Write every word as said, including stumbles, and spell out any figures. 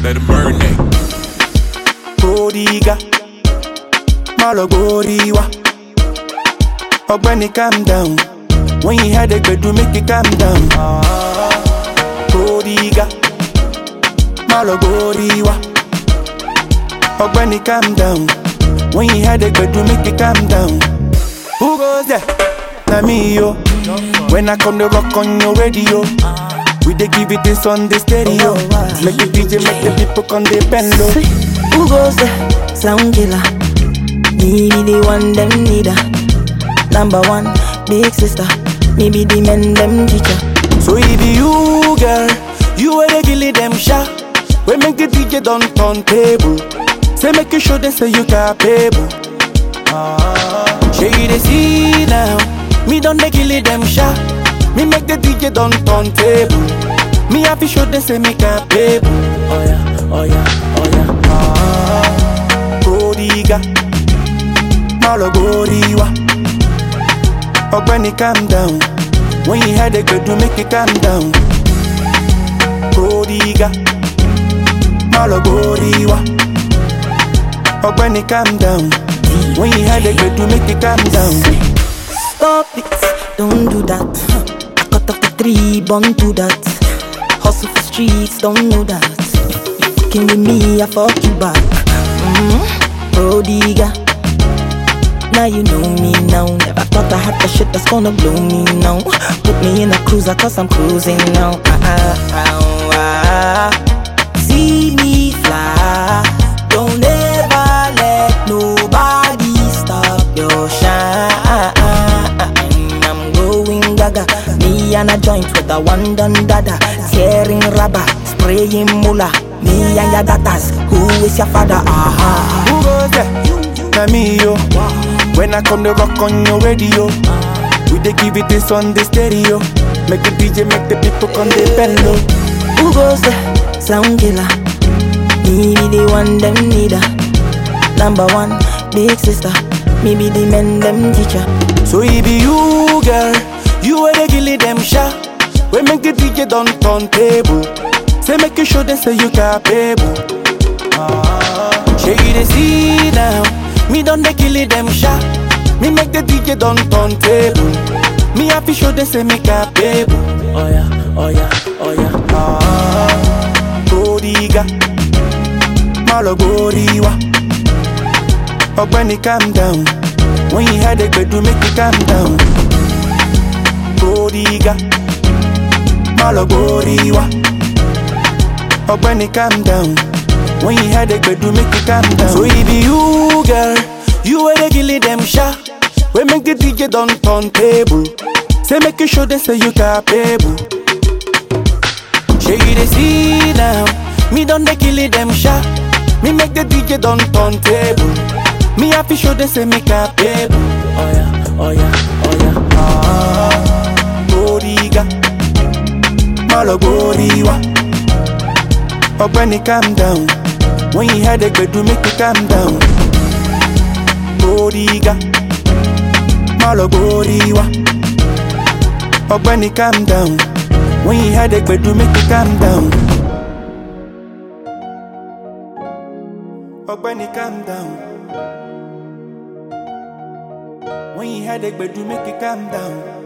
let it marinate. Prodiga, Malogoriwa. Ogbeni, calm down. When you had a bed, do make it calm down. Prodiga, Malogoriwa. Ogbeni, calm down. When you had a bed, do make it calm down. Who goes there? Na me, yo. When I come to rock on your radio, we dey give it this on the stereo. Make the D J, make the people come they bend low. Who goes there? Sound killer. Me be the one them need her. Number one, big sister. Me be the men them teacher. So it be you, girl. You are the gilly them shot. We make the D J done turntable. Say make you show them say you capable. Show you the see now. Me done the gilly them shot. Me make the D J done turntable. Me have to show them say me capable. Oh yeah, oh yeah, oh yeah. Ah, Prodiga, Malogoriwa. Ogbeni, calm down. When you had a good to make it calm down. Prodiga, Malogoriwa. Ogbeni, calm down. When you had a good to make it calm down. Stop it, don't do that. I cut off the three, born to that. Hustle for streets, don't know that. You fucking with me, I fuck you back. Mm-hmm. Prodiga. Now you know me now. Never thought I had the shit that's gonna blow me now. Put me in a cruiser cause I'm cruising now. Ah, ah, ah, ah. See me fly. Don't ever let nobody stop your shine. I'm going gaga. Me and a joint with a one done dada. Tearing rubber, spraying mula. Me and your daughters, who is your father? Ah, who goes there? Na me, yo. When I come to rock on your radio, we dey give it this on the stereo. Make the D J, make the people come they bend low. Who goes there? Sound killer. Me be the one them need her. Number one, big sister. Me be the men them teacher. So it be you, girl. You are the gilly them shot. We make the D J done turntable. Say make you show them say you capable. Show you the see now. Me done the killie them shot. Me make the D J done turntable. Me have to show them say me capable. Oh yeah, oh yeah, oh yeah. Ah, Prodiga, Malogoriwa. Ogbeni, calm down. When you had a bed, do make it calm down. Prodiga, Malogoriwa. Ogbeni, calm down. When you had a bed, do make it calm down. So it be you, girl. You are the gilly them shot. We make the D J done turntable. Say make you show them say you capable. Show you the see now. Me done the gilly them shot. Me make the D J done turntable. Me have to show them say me capable. Oh yeah, oh yeah, oh yeah. Ah, Prodiga, Malogoriwa. Ogbeni, calm down. When you had a bed, do make it calm down. Prodiga, Malogoriwa. Ogbeni, calm down. When you had a bed, do make it calm down. Ogbeni, calm down. When you had a bed, do make it calm down.